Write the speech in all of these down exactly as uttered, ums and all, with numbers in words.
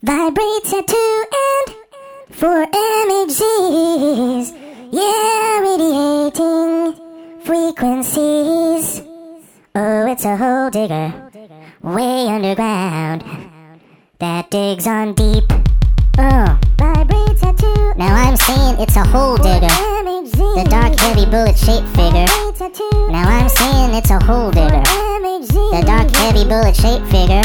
Vibrate tattoo and four M H Zs. Yeah, radiating frequencies. Oh, it's a hole digger way underground that digs on deep. Oh, vibrate tattoo. Now I'm saying it's a hole digger, the dark heavy bullet shaped figure. Now I'm saying it's a hole digger, the dark heavy bullet shaped figure.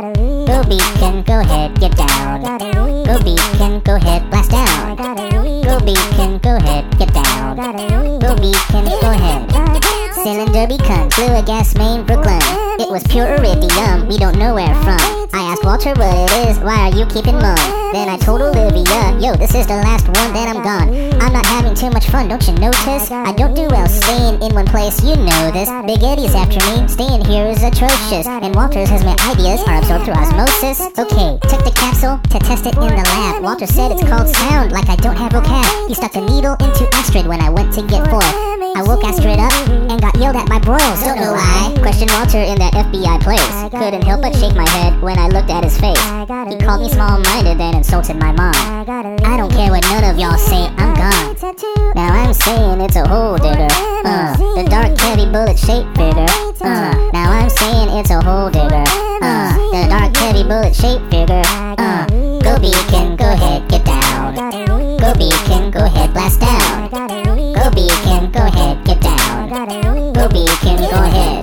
Go beacon, go ahead, get down. Go beacon, go ahead, blast down. Go beacon, go ahead, get down. Go beacon, go ahead. Cylinder beacon, blew a gas main, Brooklyn. It was pure iridium, we don't know where from. I asked Walter what it is, why are you keeping mum? Then I told Olivia, yo, this is the last one, then I'm gone. I'm not having too much fun, don't you notice? I don't do well staying in one place, you know this. Big Eddie's after me, staying here is atrocious. And Walters has my ideas are absorbed through osmosis. Okay, took the capsule to test it in the lab. Walter said it's called sound, like I don't have vocab. He stuck the needle into Astrid when I went to get four. I woke Astrid up and got yelled at by bros, don't know why. Questioned Walter in that F B I place. Couldn't help but shake my head when I looked at his face. He called me small-minded then insulted my mom. I don't care what none of y'all say, I'm gone. Now I'm saying it's a hole digger, uh, the dark heavy bullet shaped figure. Uh, now I'm saying it's a hole digger, uh, the dark heavy bullet shaped figure. Uh, go beacon, go ahead, get down. Go beacon, go ahead, blast down. Go beacon, go ahead, get down. Go beacon, go ahead.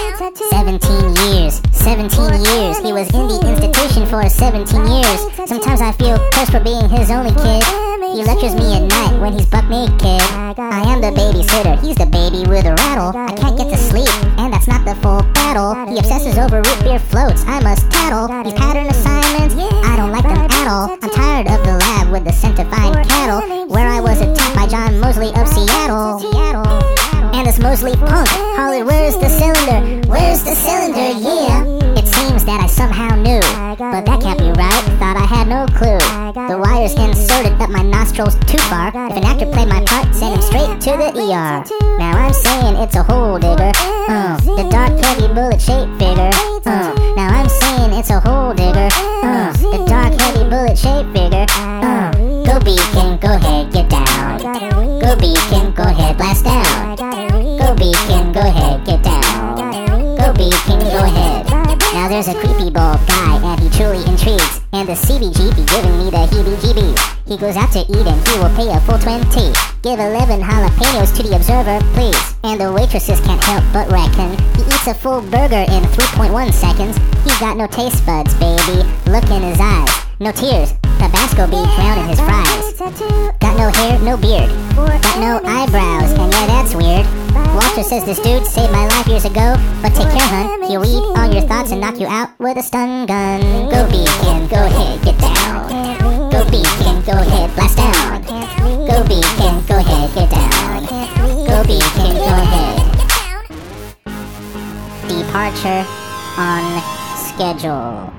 Seventeen years, seventeen years. He was in the institution for seventeen years. Sometimes I feel cursed for being his only kid. He lectures me at night when he's buck naked. I am the babysitter, he's the baby with a rattle. I can't get to sleep, and that's not the full battle. He obsesses over root beer floats, I must tattle. These pattern assignments, I don't like them at all. I'm tired of the lab with the scent of fine cattle, where I was attacked by John Mosley of Seattle. And this Mosley punk hollered, where's the cylinder? Where's the cylinder? Yeah. It seems that I somehow knew, but that can't be right, thought I had no clue. The wires inserted up my nostrils too far. If an actor played my part, send him straight to the E R. Now I'm saying it's a hole digger, uh, the dark heavy bullet shaped figure. Uh, now I'm saying it's a hole digger, uh, the dark heavy bullet shaped figure. Uh, go beacon, go ahead, get down. Go beacon, go ahead, blast down. Go beacon, go ahead, get down. Go beacon, go ahead. Now there's a creepy bald guy and he truly intrigues, and the C B G be giving me the heebie-jeebies. He goes out to eat and he will pay a full twenty. Give eleven jalapenos to the observer, please. And the waitresses can't help but reckon he eats a full burger in three point one seconds. He got no taste buds, baby. Look in his eyes. No tears. Tabasco be drowned in his fries. Got no hair, no beard. Got no eyebrows, and yeah, that's weird. Walter says this dude saved my life years ago, but take care, hun. He'll read all your thoughts and knock you out with a stun gun. Go beacon, go ahead, get down. Go beacon, go ahead, blast down. Go beacon, go ahead, get down. Go beacon, go ahead. Departure on schedule.